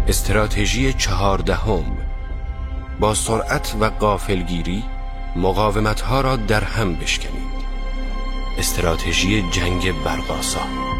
استراتژی 14: با سرعت و غافلگیری مقاومت‌ها را در هم بشکنید. استراتژی جنگ برق‌آسا.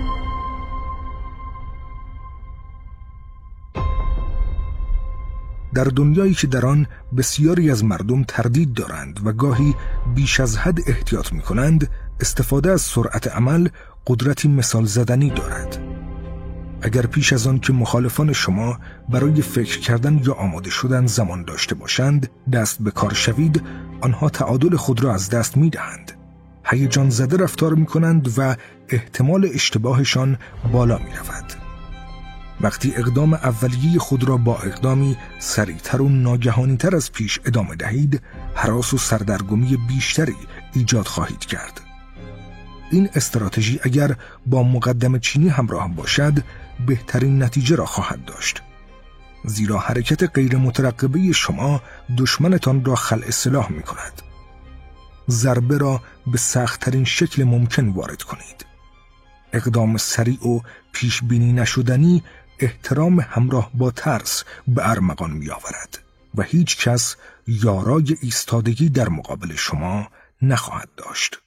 در دنیایی که در آن بسیاری از مردم تردید دارند و گاهی بیش از حد احتیاط می‌کنند، استفاده از سرعت عمل قدرتی مثال زدنی دارد. اگر پیش از آن که مخالفان شما برای فکر کردن یا آماده شدن زمان داشته باشند، دست به کار شوید، آنها تعادل خود را از دست می‌دهند. هیجان زده رفتار می‌کنند و احتمال اشتباهشان بالا می‌رود. وقتی اقدام اولیه خود را با اقدامی سریعتر و ناگهانی‌تر از پیش ادامه دهید، هراس و سردرگمی بیشتری ایجاد خواهید کرد. این استراتژی اگر با مقدمه چینی همراه باشد، بهترین نتیجه را خواهد داشت. زیرا حرکت غیر مترقبه شما دشمنتان را خلع سلاح می کند. ضربه را به سخت‌ترین شکل ممکن وارد کنید. اقدام سریع و پیش بینی نشدنی احترام همراه با ترس به ارمغان می آورد و هیچ کس یارای ایستادگی در مقابل شما نخواهد داشت.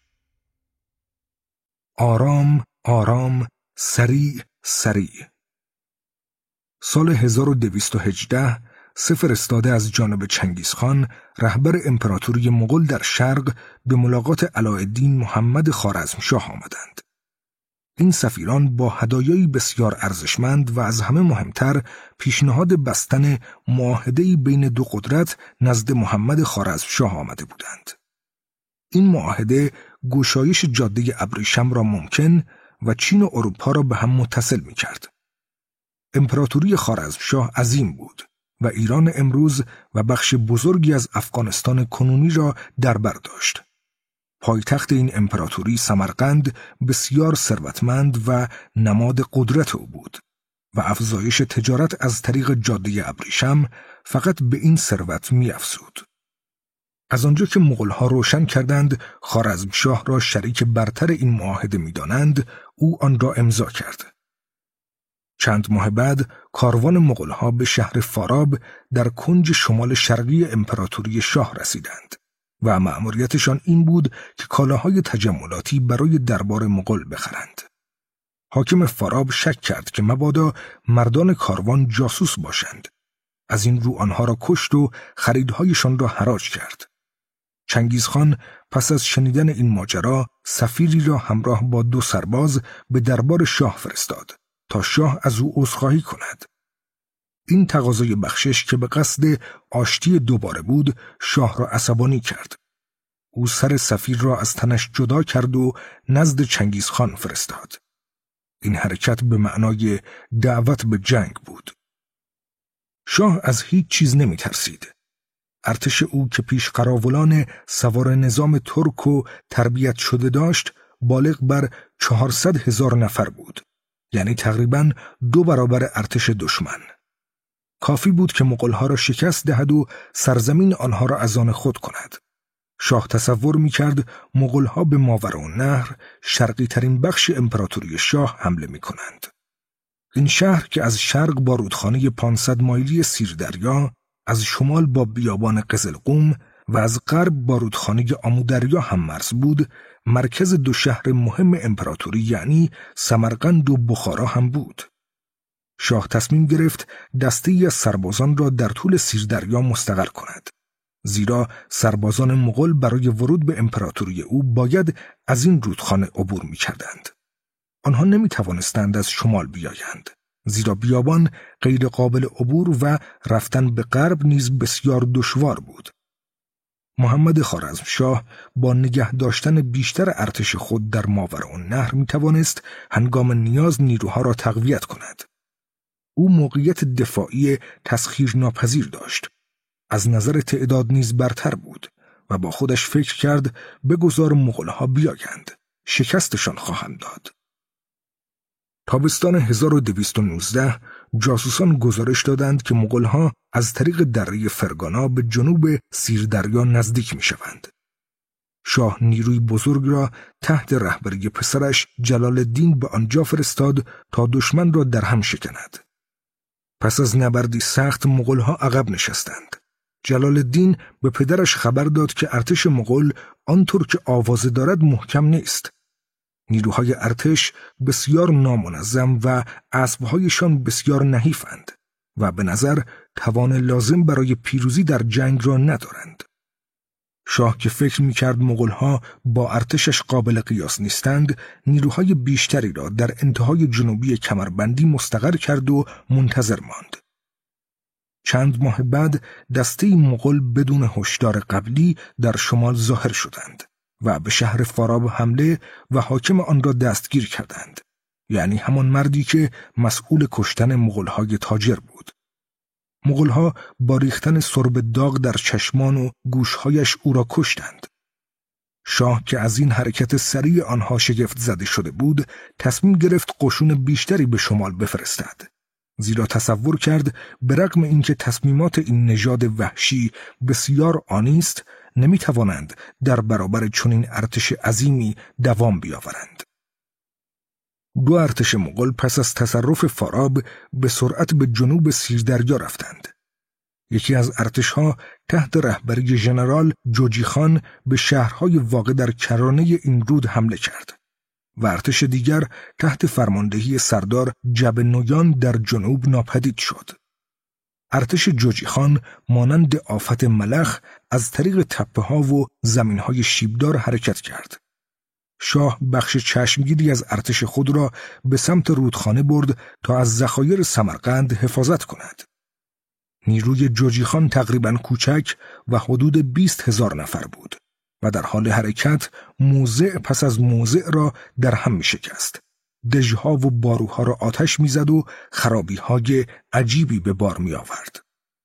آرام، آرام، سریع، سریع. سال 1218 فرستاده از جانب چنگیزخان، رهبر امپراتوری مغول در شرق، به ملاقات علاءالدین محمد خوارزمشاه آمدند. این سفیران با هدایایی بسیار ارزشمند و از همه مهمتر پیشنهاد بستن معاهده‌ای بین دو قدرت نزد محمد خوارزمشاه آمده بودند. این معاهده گشایش جاده ابریشم را ممکن و چین و اروپا را به هم متصل می کرد. امپراتوری خوارزمشاه عظیم بود و ایران امروز و بخش بزرگی از افغانستان کنونی را در بر داشت. پایتخت این امپراتوری سمرقند بسیار ثروتمند و نماد قدرت او بود و افزایش تجارت از طریق جاده ابریشم فقط به این ثروت می افزود. از آنجا که مغول‌ها روشن کردند خوارزمشاه را شریک برتر این معاهده می‌دانند، او آن را امضا کرد. چند ماه بعد کاروان مغول‌ها به شهر فاراب در کنج شمال شرقی امپراتوری شاه رسیدند و مأموریتشان این بود که کالاهای تجملاتی برای دربار مغول بخرند. حاکم فاراب شک کرد که مبادا مردان کاروان جاسوس باشند. از این رو آنها را کشت و خریدهایشان را حراج کرد. چنگیزخان پس از شنیدن این ماجرا سفیری را همراه با 2 سرباز به دربار شاه فرستاد تا شاه از او عذرخواهی کند. این تقاضای بخشش که به قصد آشتی دوباره بود، شاه را عصبانی کرد. او سر سفیر را از تنش جدا کرد و نزد چنگیزخان فرستاد. این حرکت به معنای دعوت به جنگ بود. شاه از هیچ چیز نمی ترسید. ارتش او که پیش قراولان سوار نظام ترک و تربیت شده داشت، بالغ بر 400,000 نفر بود. یعنی تقریباً 2 برابر ارتش دشمن. کافی بود که مغول‌ها را شکست دهد و سرزمین آنها را از آن خود کند. شاه تصور می‌کرد مغول‌ها به ماوراءالنهر، شرقی ترین بخش امپراتوری شاه، حمله می‌کنند. این شهر که از شرق با رودخانه 500 مایلی سیردریا، از شمال با بیابان قزلقوم و از غرب با رودخانه آمودریا هم مرز بود، مرکز 2 شهر مهم امپراتوری یعنی سمرقند و بخارا هم بود. شاه تصمیم گرفت دسته‌ای از سربازان را در طول سیردریا مستقر کند. زیرا سربازان مغول برای ورود به امپراتوری او باید از این رودخانه عبور می‌کردند. آنها نمی‌توانستند از شمال بیایند، زیرا بیابان غیر قابل عبور و رفتن به غرب نیز بسیار دشوار بود. محمد خوارزمشاه با نگه داشتن بیشتر ارتش خود در ماوراءالنهر می‌توانست هنگام نیاز نیروها را تقویت کند. او موقعیت دفاعی تسخیرناپذیر داشت. از نظر تعداد نیز برتر بود و با خودش فکر کرد بگذار مغول‌ها بیایند، شکستشان خواهم داد. تابستان 1219 جاسوسان گزارش دادند که مغول‌ها از طریق دره فرگانا به جنوب سیردریا نزدیک می‌شوند. شاه نیروی بزرگ را تحت رهبری پسرش جلال الدین به آنجا فرستاد تا دشمن را در هم شکند. پس از نبردی سخت مغول‌ها عقب نشستند. جلال الدین به پدرش خبر داد که ارتش مغول آنطور که آوازه دارد محکم نیست. نیروهای ارتش بسیار نامنظم و اسب‌هایشان بسیار نحیفند و به نظر توان لازم برای پیروزی در جنگ را ندارند. شاه که فکر می‌کرد مغول‌ها با ارتشش قابل قیاس نیستند، نیروهای بیشتری را در انتهای جنوبی کمربندی مستقر کرد و منتظر ماند. چند ماه بعد دسته مغول بدون هشدار قبلی در شمال ظاهر شدند و به شهر فاراب حمله و حاکم آن را دستگیر کردند، یعنی همان مردی که مسئول کشتن مغول‌های تاجر بود. مغول‌ها با ریختن سرب داغ در چشمان و گوشهایش او را کشتند. شاه که از این حرکت سریع آنها شگفت زده شده بود، تصمیم گرفت قشون بیشتری به شمال بفرستد. زیرا تصور کرد به رغم اینکه تصمیمات این نژاد وحشی بسیار آنی است، نمیتوانند در برابر چنین ارتش عظیمی دوام بیاورند. دو ارتش مغول پس از تصرف فاراب به سرعت به جنوب سیردریا رفتند. یکی از ارتشها تحت رهبری ژنرال جوجی خان به شهرهای واقع در کرانه این رود حمله کرد و ارتش دیگر تحت فرماندهی سردار جبنویان در جنوب ناپدید شد. ارتش جوجی خان مانند آفت ملخ از طریق تپه‌ها و زمین‌های شیبدار حرکت کرد. شاه بخش چشمگیری از ارتش خود را به سمت رودخانه برد تا از ذخایر سمرقند حفاظت کند. نیروی جوجی خان تقریباً کوچک و حدود 20,000 نفر بود و در حال حرکت موضع پس از موضع را در هم می شکست. دژها و باروها را آتش می زد و خرابی‌های عجیبی به بار می آورد.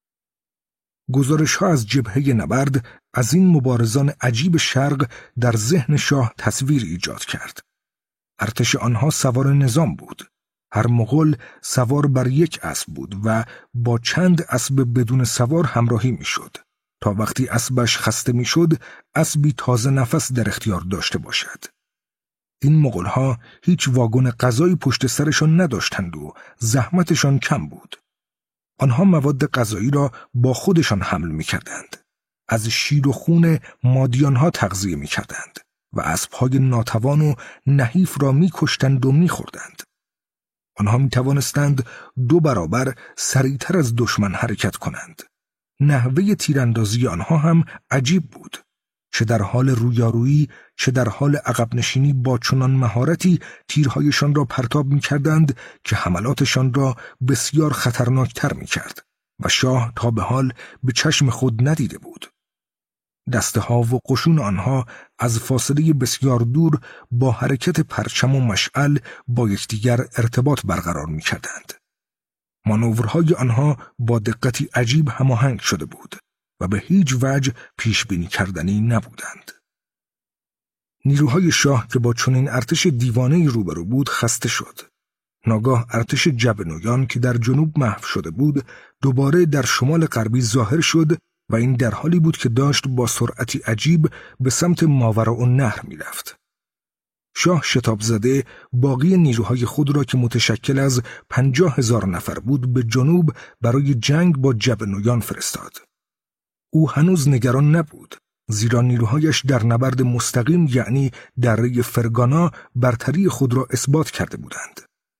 گزارش‌ها از جبهه نبرد از این مبارزان عجیب شرق در ذهن شاه تصویر ایجاد کرد. ارتش آنها سوار نظام بود. هر مغول سوار بر یک اسب بود و با چند اسب بدون سوار همراهی میشد تا وقتی اسبش خسته میشد اسبی تازه نفس در اختیار داشته باشد. این مغول‌ها هیچ واگن غذایی پشت سرشان نداشتند و زحمتشان کم بود. آنها مواد غذایی را با خودشان حمل می‌کردند. از شیر و خون مادیانها تغذیه می‌کردند و اسب‌های ناتوان و نحیف را می‌کشتند و می‌خوردند. آنها می‌توانستند 2 برابر سریعتر از دشمن حرکت کنند. نحوه تیراندازی آنها هم عجیب بود. چه در حال رویارویی چه در حال عقب نشینی با چنان مهارتی تیرهایشان را پرتاب می‌کردند که حملاتشان را بسیار خطرناکتر می‌کرد و شاه تا به حال به چشم خود ندیده بود. دسته‌ها و قشون آنها از فاصله بسیار دور با حرکت پرچم و مشعل با یکدیگر ارتباط برقرار می‌کردند. مانورهای آنها با دقتی عجیب هماهنگ شده بود و به هیچ وجه پیش بینی کردنی نبودند. نیروهای شاه که با چنین ارتش دیوانه‌ای روبرو بود خسته شد. ناگاه ارتش جبنویان که در جنوب محو شده بود دوباره در شمال غربی ظاهر شد و این در حالی بود که داشت با سرعتی عجیب به سمت ماوراءالنهر می‌رفت. شاه شتاب زده باقی نیروهای خود را که متشکل از 50,000 نفر بود به جنوب برای جنگ با جبنویان فرستاد. او هنوز نگران نبود، زیرا نیروهایش در نبرد مستقیم یعنی دره فرگانا برتری خود را اثبات کرده بودند.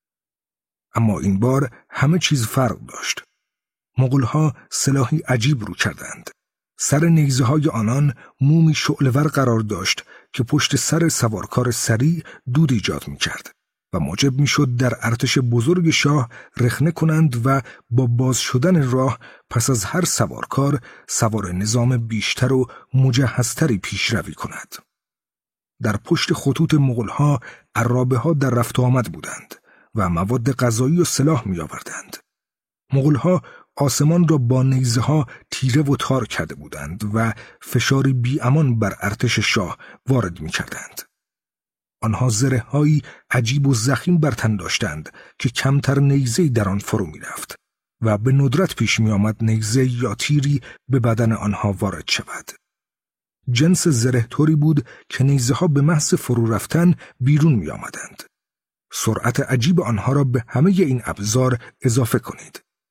اما این بار همه چیز فرق داشت. مغول‌ها سلاحی عجیب رو کردند. سر نیزه‌های آنان مومی شعله‌ور قرار داشت که پشت سر سوارکار سریع دود ایجاد می‌کرد و موجب می‌شد در ارتش بزرگ شاه رخنه کنند و با باز شدن راه پس از هر سوارکار سوار نظام بیشتر و مجهزتری پیشروی کند. در پشت خطوط مغول‌ها عرابه‌ها در رفت و آمد بودند و مواد غذایی و سلاح می‌آوردند. مغول‌ها آسمان را با نیزه‌ها تیره و تار کرده بودند و فشاری بی‌امان بر ارتش شاه وارد می‌کردند. آنها زره‌هایی عجیب و ضخیم بر تن داشتند که کمتر نیزه‌ای در آن فرو می‌رفت و به ندرت پیش می‌آمد نیزه یا تیری به بدن آنها وارد شود. جنس زره طوری بود که نیزه‌ها به محض فرو رفتن بیرون می‌آمدند. سرعت عجیب آنها را به همه این ابزار اضافه کنید.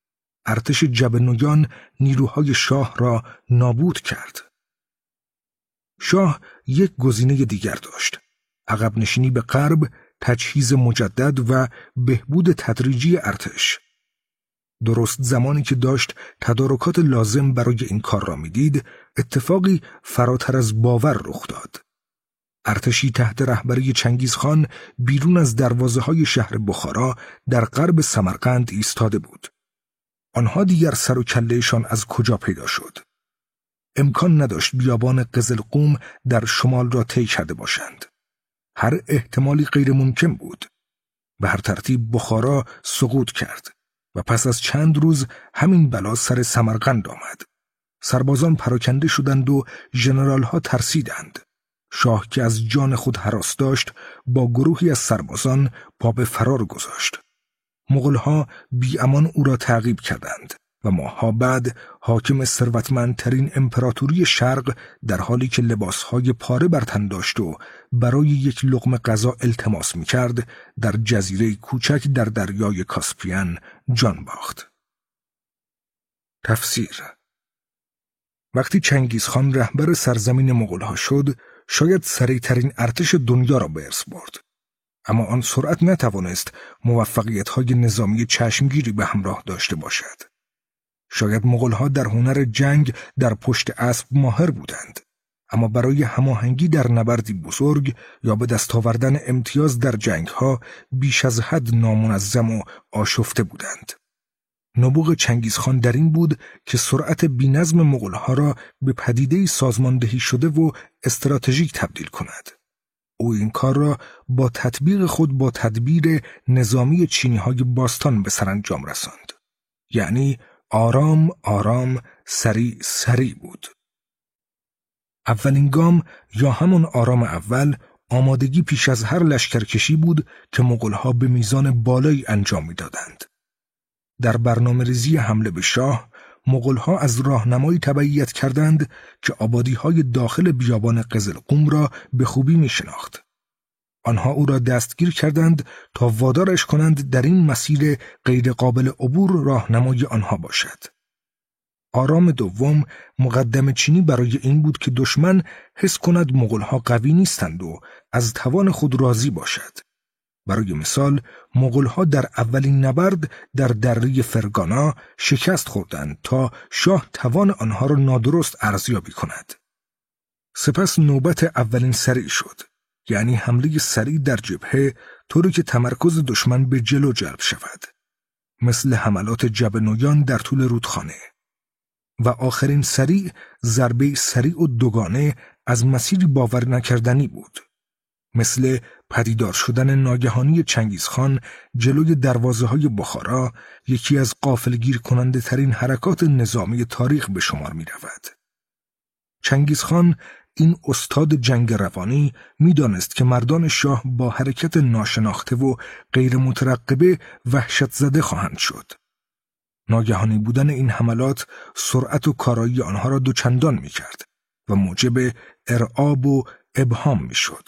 ارتش جبه‌نویان نیروهای شاه را نابود کرد. شاه یک گزینه دیگر داشت: عقب نشینی به غرب، تجهیز مجدد و بهبود تدریجی ارتش. درست زمانی که داشت تدارکات لازم برای این کار را میدید، اتفاقی فراتر از باور رخ داد. ارتشی تحت رهبری چنگیزخان بیرون از دروازه‌های شهر بخارا در غرب سمرقند ایستاده بود. آنها دیگر سر و کله‌شان از کجا پیدا شد؟ امکان نداشت بیابان قزلقوم در شمال را طی کرده باشند. هر احتمالی غیر ممکن بود. به هر ترتیب بخارا سقوط کرد و پس از چند روز همین بلا سر سمرقند آمد. سربازان پراکنده شدند و ژنرال‌ها ترسیدند. شاه که از جان خود هراس داشت با گروهی از سربازان پا به فرار گذاشت. مغول‌ها بی امان او را تعقیب کردند و ماه‌ها بعد حاکم ثروتمندترین امپراتوری شرق در حالی که لباسهای پاره بر تن داشت و برای یک لقمه غذا التماس می‌کرد در جزیره کوچک در دریای کاسپین جان باخت. تفسیر: وقتی چنگیزخان رهبر سرزمین مغول‌ها شد، شاید سریع‌ترین ارتش دنیا را به ارث برد. اما آن سرعت نتوانست موفقیت‌های نظامی چشمگیری به همراه داشته باشد. شاید مغول‌ها در هنر جنگ در پشت اسب ماهر بودند، اما برای هماهنگی در نبردی بزرگ یا به دست آوردن امتیاز در جنگ‌ها بیش از حد نامنظم و آشفته بودند. نبوغ چنگیزخان در این بود که سرعت بی‌نظم مغول‌ها را به پدیده‌ای سازماندهی شده و استراتژیک تبدیل کند. او این کار را با تطبیق خود با تدبیر نظامی چینی‌های باستان به سرانجام رساند. یعنی آرام آرام، سریع سریع بود. اولین گام یا همان آرام اول، آمادگی پیش از هر لشکرکشی بود که مغول‌ها به میزان بالایی انجام می‌دادند. در برنامه‌ریزی حمله به شاه، مغول‌ها از راهنمایی تبعیت کردند که آبادی‌های داخل بیابان قزلقوم را به خوبی می‌شناخت. آنها او را دستگیر کردند تا وادارش کنند در این مسیر غیر قابل عبور راهنمای آنها باشد. آرام دوم، مقدمه چینی برای این بود که دشمن حس کند مغول‌ها قوی نیستند و از توان خود راضی باشد. برای مثال، مغول‌ها در اولین نبرد در دره فرگانا شکست خوردند تا شاه توان آنها را نادرست ارزیابی کند. سپس نوبت اولین سریع شد، یعنی حمله سریع در جبهه، طوری که تمرکز دشمن به جلو جلب شود، مثل حملات جبه‌نویان در طول رودخانه. و آخرین سریع، ضربه سریع و دوگانه از مسیری باور نکردنی بود، مثل پدیدار شدن ناگهانی چنگیزخان جلوی دروازه‌های بخارا، یکی از غافلگیر کننده ترین حرکات نظامی تاریخ به شمار می رود. چنگیزخان، این استاد جنگ روانی، می دانست که مردان شاه با حرکت ناشناخته و غیر مترقبه وحشت زده خواهند شد. ناگهانی بودن این حملات سرعت و کارایی آنها را دوچندان می کرد و موجب ارعاب و ابهام می شد.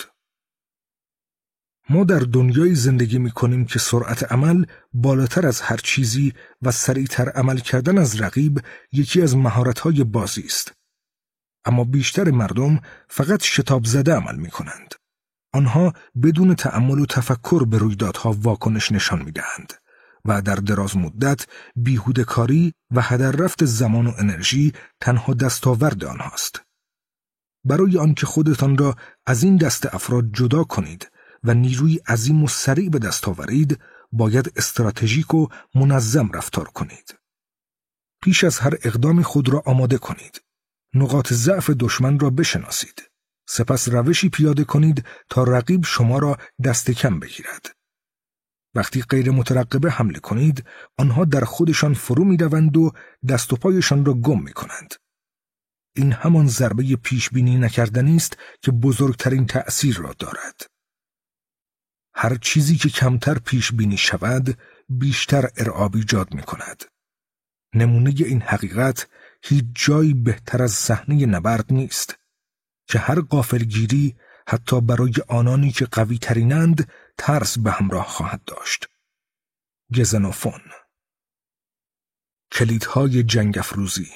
ما در دنیای زندگی می کنیم که سرعت عمل بالاتر از هر چیزی و سریعتر عمل کردن از رقیب یکی از مهارت‌های بازی است. اما بیشتر مردم فقط شتاب زده عمل می کنند. آنها بدون تأمل و تفکر به رویدادها واکنش نشان می دهند و در دراز مدت بیهوده‌کاری و هدر رفت زمان و انرژی تنها دستاورد آنهاست. برای آنکه خودتان را از این دست افراد جدا کنید و نیروی عظیم و سریع به دست آورید، باید استراتژیک و منظم رفتار کنید. پیش از هر اقدام خود را آماده کنید. نقاط ضعف دشمن را بشناسید. سپس روشی پیاده کنید تا رقیب شما را دست کم بگیرد. وقتی غیر مترقبه حمله کنید، آنها در خودشان فرو می روند و دست و پایشان را گم می کنند. این همان ضربه پیش بینی نکردنی است که بزرگترین تأثیر را دارد. هر چیزی که کمتر پیش بینی شود، بیشتر ارعاب ایجاد می کند. نمونه این حقیقت هیچ جایی بهتر از صحنه نبرد نیست که هر غافلگیری حتی برای آنانی که قوی ترینند ترس به همراه خواهد داشت. گزنوفون. کلیدهای جنگ افروزی.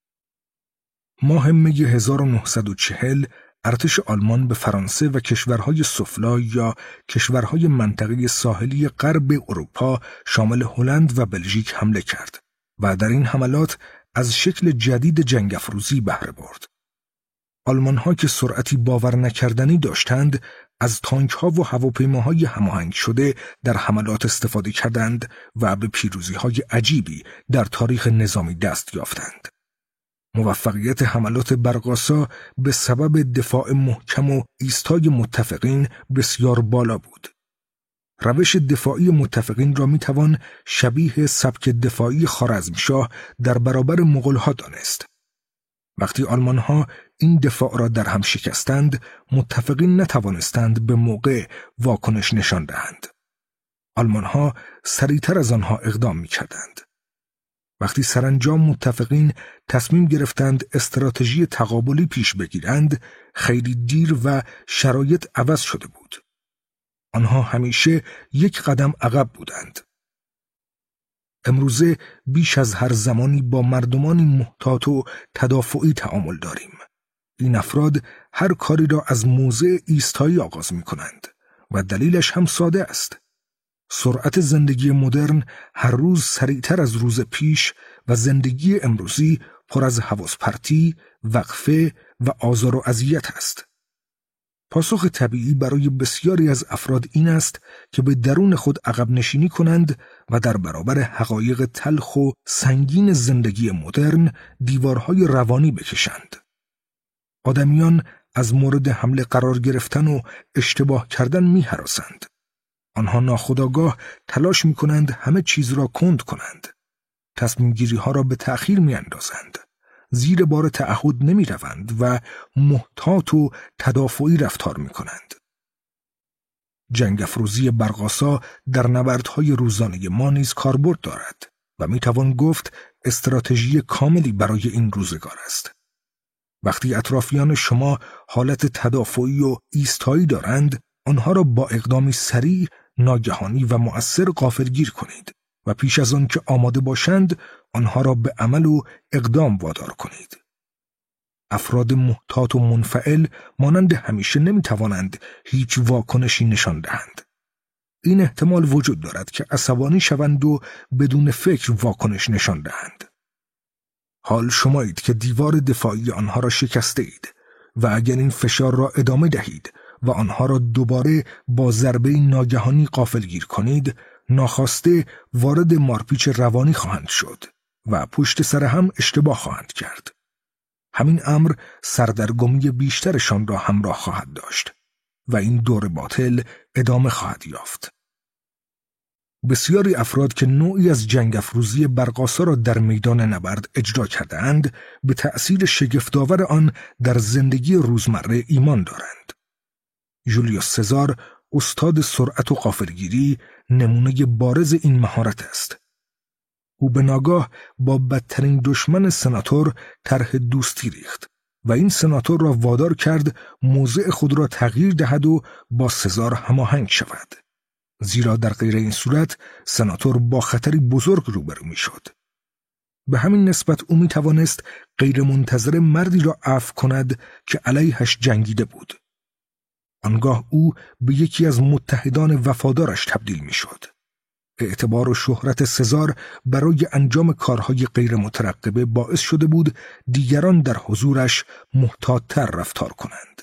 ماه می 1940 ارتش آلمان به فرانسه و کشورهای سفلا یا کشورهای منطقه ساحلی غرب اروپا شامل هلند و بلژیک حمله کرد و در این حملات از شکل جدید جنگ افروزی بهره برد. آلمان‌ها که سرعتی باور نکردنی داشتند، از تانک‌ها و هواپیماهای هماهنگ شده در حملات استفاده کردند و به پیروزی‌های عجیبی در تاریخ نظامی دست یافتند. موفقیت حملات برق‌آسا به سبب دفاع محکم و ایستای متفقین بسیار بالا بود. روش دفاعی متفقین را میتوان شبیه سبک دفاعی خوارزمشاه در برابر مغول‌ها دانست. وقتی آلمان‌ها این دفاع را در هم شکستند، متفقین نتوانستند به موقع واکنش نشان دهند. آلمان‌ها سریعتر از آنها اقدام می‌کردند. وقتی سرانجام متفقین تصمیم گرفتند استراتژی تقابلی پیش بگیرند، خیلی دیر و شرایط عوض شده بود. آنها همیشه یک قدم عقب بودند. امروزه بیش از هر زمانی با مردمانی محتاط و تدافعی تعامل داریم. این افراد هر کاری را از موضع ایستایی آغاز می کنند و دلیلش هم ساده است. سرعت زندگی مدرن هر روز سریعتر از روز پیش و زندگی امروزی پر از حواس پرتی، وقفه و آزار و اذیت است. پاسخ طبیعی برای بسیاری از افراد این است که به درون خود عقب نشینی کنند و در برابر حقایق تلخ و سنگین زندگی مدرن دیوارهای روانی بکشند. آدمیان از مورد حمله قرار گرفتن و اشتباه کردن می‌هراسند. آنها ناخودآگاه تلاش می‌کنند همه چیز را کند کنند. تصمیم گیری ها را به تأخیر می‌اندازند. زیر بار تعهد نمی‌روند و محتاط و تدافعی رفتار می‌کنند. جنگ افروزی برق‌آسا در نبردهای روزانه ما نیز کاربرد دارد و می‌توان گفت استراتژی کاملی برای این روزگار است. وقتی اطرافیان شما حالت تدافعی و ایستایی دارند، آنها را با اقدامی سریع، ناگهانی و مؤثر غافلگیر کنید و پیش از آن که آماده باشند، آنها را به عمل و اقدام وادار کنید. افراد محتاط و منفعل مانند همیشه نمیتوانند هیچ واکنشی نشان دهند. این احتمال وجود دارد که عصبانی شوند و بدون فکر واکنش نشان دهند. حال شمایید که دیوار دفاعی آنها را شکسته اید و اگر این فشار را ادامه دهید و آنها را دوباره با ضربه ناگهانی غافلگیر کنید، ناخواسته وارد مارپیچ روانی خواهند شد و پشت سر هم اشتباه خواهند کرد. همین امر سردرگمی بیشترشان را همراه خواهد داشت و این دور باطل ادامه خواهد یافت. بسیاری افراد که نوعی از جنگ افروزی برق‌آسا را در میدان نبرد اجرا کرده‌اند، به تأثیر شگفت‌آور آن در زندگی روزمره ایمان دارند. جولیوس سزار، استاد سرعت و غافلگیری، نمونه بارز این مهارت است. او به ناگاه با بدترین دشمن سناتور طرح دوستی ریخت و این سناتور را وادار کرد موضع خود را تغییر دهد و با سزار هماهنگ شود. زیرا در غیر این صورت سناتور با خطری بزرگ روبرو میشد. به همین نسبت او میتوانست غیر منتظره مردی را عفو کند که علیهش جنگیده بود. آنگاه او به یکی از متحدان وفادارش تبدیل میشد. اعتبار و شهرت سزار برای انجام کارهای غیر مترقبه باعث شده بود دیگران در حضورش محتاط‌تر رفتار کنند.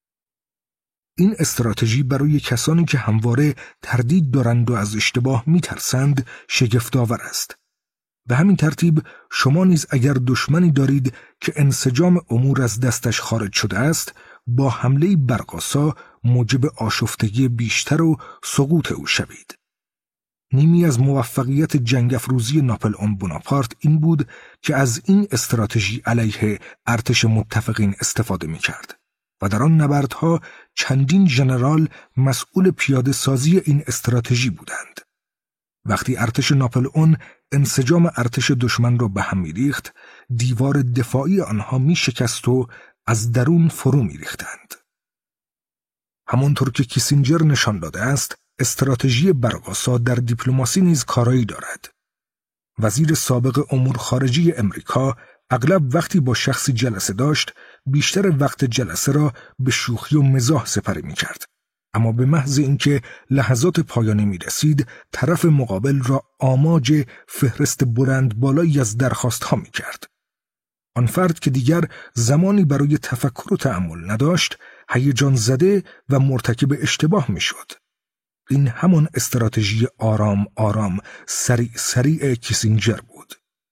این استراتژی برای کسانی که همواره تردید دارند و از اشتباه میترسند شگفت‌آور است. به همین ترتیب شما نیز اگر دشمنی دارید که انسجام امور از دستش خارج شده است، با حمله برق‌آسا موجب آشفتگی بیشتر و سقوط او شوید. نیمی از موفقیت جنگ افروزی ناپلئون بوناپارت این بود که از این استراتژی علیه ارتش متفقین استفاده می‌کرد و در آن نبردها چندین ژنرال مسئول پیاده سازی این استراتژی بودند. وقتی ارتش ناپلئون انسجام ارتش دشمن را به هم می‌ریخت، دیوار دفاعی آنها می‌شکست و از درون فرو می‌ریختند. همانطور که کیسینجر نشان داده است، استراتژی برق‌آسا در دیپلماسی نیز کارایی دارد. وزیر سابق امور خارجه امریکا اغلب وقتی با شخصی جلسه داشت، بیشتر وقت جلسه را به شوخی و مزاح سپری می‌کرد. اما به محض اینکه لحظات پایانی می‌رسید، طرف مقابل را آماج فهرست بلند بالایی از درخواست‌ها می‌کرد. آن فرد که دیگر زمانی برای تفکر و تأمل نداشت، هیجان زده و مرتکب اشتباه می‌شد. این همان استراتژی آرام آرام سریع کیسینجر بود.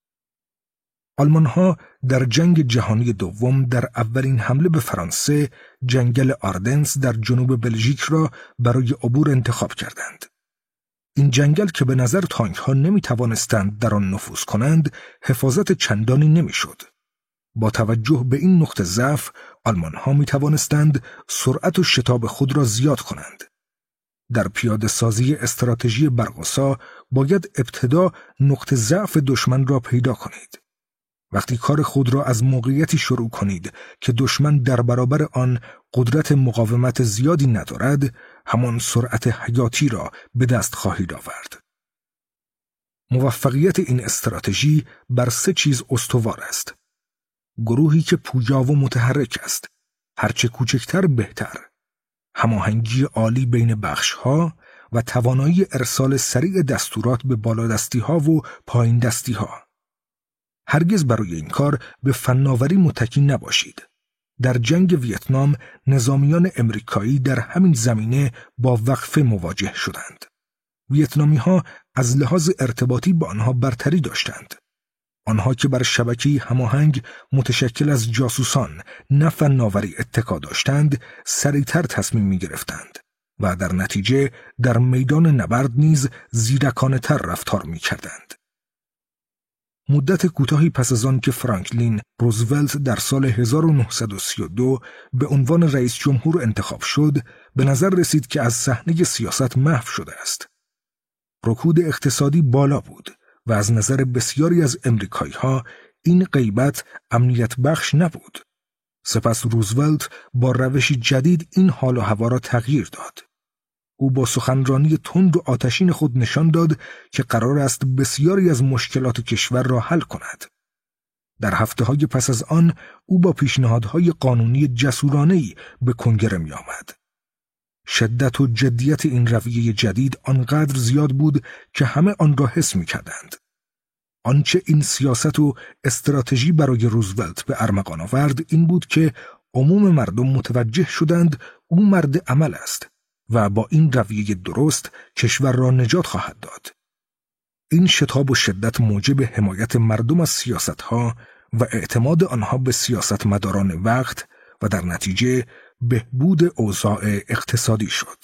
آلمان‌ها در جنگ جهانی دوم در اولین حمله به فرانسه جنگل آردنس در جنوب بلژیک را برای عبور انتخاب کردند. این جنگل که به نظر تانک‌ها نمی‌توانستند در آن نفوذ کنند، حفاظت چندانی نمی‌شد. با توجه به این نقطه ضعف، آلمان‌ها می‌توانستند سرعت و شتاب خود را زیاد کنند. در پیاده سازی استراتژی برق‌آسا باید ابتدا نقطه ضعف دشمن را پیدا کنید. وقتی کار خود را از موقعیتی شروع کنید که دشمن در برابر آن قدرت مقاومت زیادی ندارد، همان سرعت حیاتی را به دست خواهید آورد. موفقیت این استراتژی بر 3 چیز استوار است. گروهی که پویا و متحرک است، هرچه کوچکتر بهتر. هماهنگی عالی بین بخش‌ها و توانایی ارسال سریع دستورات به بالادستی‌ها و پایین دستی‌ها. هرگز برای این کار به فناوری متکی نباشید. در جنگ ویتنام نظامیان امریکایی در همین زمینه با وقفه مواجه شدند. ویتنامی‌ها از لحاظ ارتباطی با آنها برتری داشتند. آنها که بر شبکه‌ای هماهنگ متشکل از جاسوسان نه فناوری اتکا داشتند، سریعتر تصمیم می‌گرفتند و در نتیجه در میدان نبرد نیز زیرکانه‌تر رفتار می‌کردند. مدت کوتاهی پس از آن که فرانکلین روزولت در سال 1932 به عنوان رئیس جمهور انتخاب شد، به نظر رسید که از صحنه سیاست محو شده است. رکود اقتصادی بالا بود و از نظر بسیاری از امریکایی‌ها این غیبت امنیت بخش نبود. سپس روزولت با روشی جدید این حال و هوا را تغییر داد. او با سخنرانی تند و آتشین خود نشان داد که قرار است بسیاری از مشکلات کشور را حل کند. در هفته‌های پس از آن او با پیشنهادهای قانونی جسورانه‌ای به کنگره می آمد. شدت و جدیت این رویه جدید آنقدر زیاد بود که همه آن را حس می کردند. آنچه این سیاست و استراتژی برای روزولت به ارمغان آورد این بود که عموم مردم متوجه شدند او مرد عمل است و با این رویه درست کشور را نجات خواهد داد. این شتاب و شدت موجب حمایت مردم از سیاستها و اعتماد آنها به سیاستمداران وقت و در نتیجه بهبود اوضاع اقتصادی شد.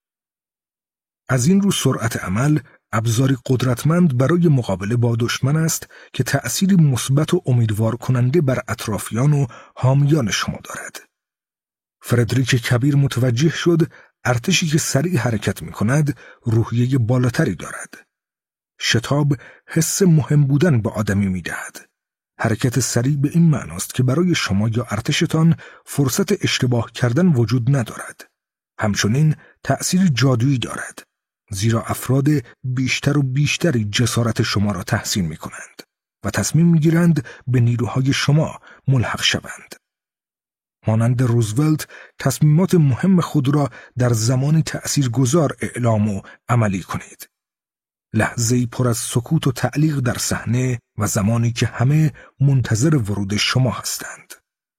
از این رو سرعت عمل ابزاری قدرتمند برای مقابله با دشمن است که تأثیری مثبت و امیدوار کننده بر اطرافیان و حامیان شما دارد. فردریک کبیر متوجه شد ارتشی که سریع حرکت می کند روحیه بالاتری دارد. شتاب حس مهم بودن به آدمی می دهد. حرکت سریع به این معناست که برای شما یا ارتشتان فرصت اشتباه کردن وجود ندارد. همچنین تأثیر جادویی دارد، زیرا افراد بیشتر و بیشتری جسارت شما را تحسین می کنند و تصمیم می گیرند به نیروهای شما ملحق شوند. مانند روزولت تصمیمات مهم خود را در زمانی تأثیرگذار اعلام و عملی کنید. لحظه‌ای پر از سکوت و تعلیق در صحنه و زمانی که همه منتظر ورود شما هستند.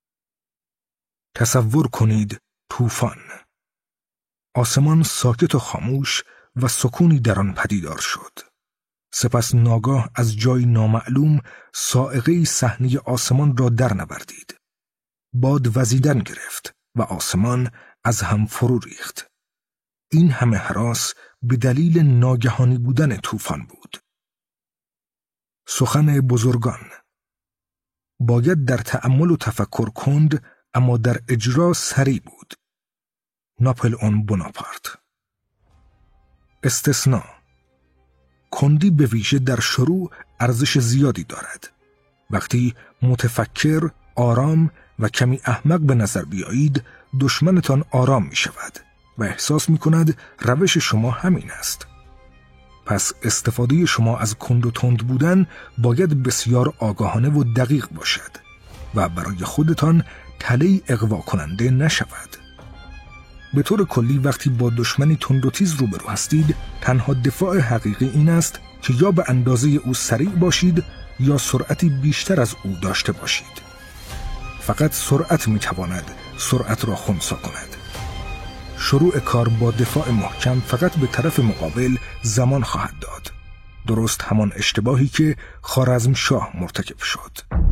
تصور کنید طوفان. آسمان ساکت و خاموش و سکونی در آن پدیدار شد. سپس ناگاه از جای نامعلوم صاعقه‌ای صحنه آسمان را در نوردید. باد وزیدن گرفت و آسمان از هم فرو ریخت. این همه هراس به دلیل ناگهانی بودن طوفان بود. سخن بزرگان. باید در تأمل و تفکر کند اما در اجرا سریع بود. ناپلئون بوناپارت. استثناء. کندی به ویژه در شروع ارزش زیادی دارد. وقتی متفکر، آرام و کمی احمق به نظر بیایید، دشمنتان آرام می شود و احساس می کند روش شما همین است. پس استفاده شما از کند و تند بودن باید بسیار آگاهانه و دقیق باشد و برای خودتان تله‌ای اغوا کننده نشود. به طور کلی وقتی با دشمنی تند و تیز روبرو هستید، تنها دفاع حقیقی این است که یا به اندازه او سریع باشید یا سرعتی بیشتر از او داشته باشید. فقط سرعت میتواند سرعت را خنثی کند. شروع کار با دفاع محکم فقط به طرف مقابل زمان خواهد داد. درست همان اشتباهی که خوارزمشاه مرتکب شد.